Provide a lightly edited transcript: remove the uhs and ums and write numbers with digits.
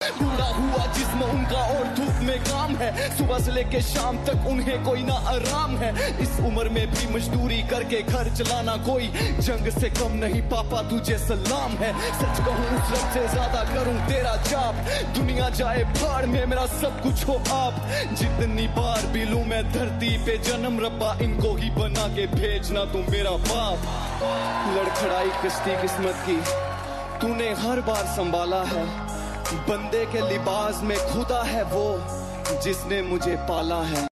बूढ़ा हुआ जिस्म उनका और धूप में काम है, सुबह से लेके शाम तक उन्हें कोई ना आराम है। इस उम्र में भी मजदूरी करके घर चलाना कोई जंग से कम नहीं, पापा तुझे सलाम है। सच कहूँ उस रब से ज्यादा करूँ तेरा जाप, दुनिया जाए भाड़ में मेरा सब कुछ हो आप। जितनी बार भी लूं मैं धरती पे जन्म, रब्बा इनको ही बना के भेजना तू मेरा बाप। लड़खड़ाई कश्ती किस्मत की तूने हर बार संभाला है, बंदे के लिबास में खुदा है वो जिसने मुझे पाला है।